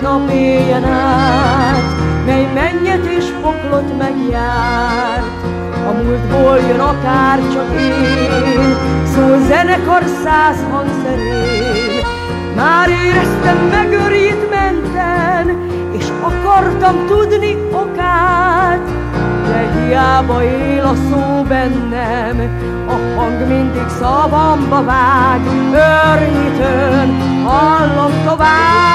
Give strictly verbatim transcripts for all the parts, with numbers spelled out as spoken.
nap éljen át, mely mennyet és poklot megjárt. A múltból jön akár csak én, szól zenekar száz hangszerén. Már éreztem megörít menten, és akartam tudni okát, de hiába él a szó bennem, a hang mindig szavamba vág, örnyitőn hallom tovább.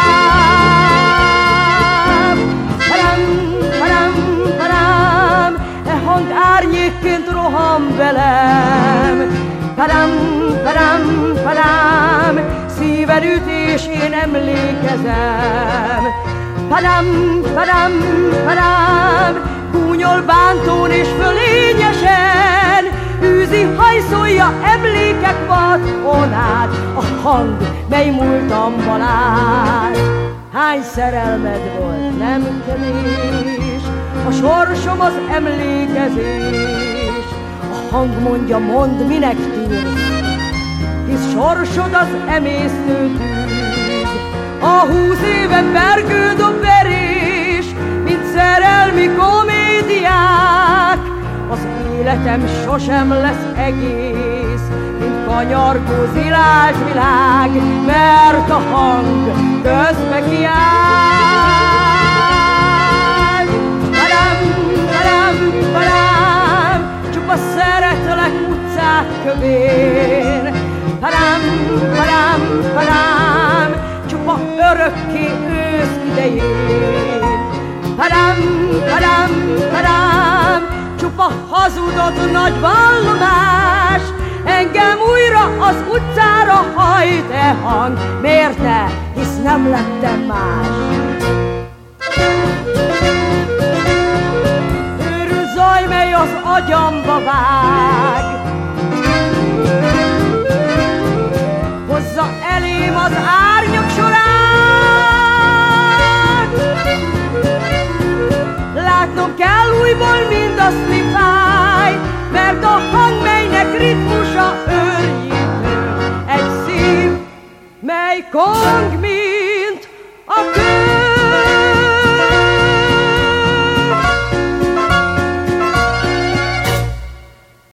Padám, padám, padám, e hang árnyékként roham velem. Padám, padám, padám, szíved ütésén emlékezem. Padám, padám, padám, gúnyol bántón és fölényesen, űzi, hajszolja emlékek vadonát, a hang, mely múltamban állt. Hány szerelmed volt, nem kevés, a sorsom az emlékezés. A hang mondja, mondd, minek tűrsz, hisz sorsod az emésztő tűz. A húsz éve bergő dob verés, mint szerelmi komédiák. Az életem sosem lesz egész, mint kanyargó zilált világ, mert a hang közbe kiáll. Padám, padám, padám, csupa szeretlek utcák kövén. Padám, padám, padám, csupa örökké ősz idején. Padám, padám, padám, csupa hazudott nagy vallomás, engem újra az utcára hajt e hang, miért te, hisz nem lettem más. Őrült zaj, mely az agyamba vág, hozza elém az árnyak sorát. Látnom kell újból mindazt, mi fáj, mert a hang, melynek ritmusa őrjítő, egy szív, mely kong, mint a kő.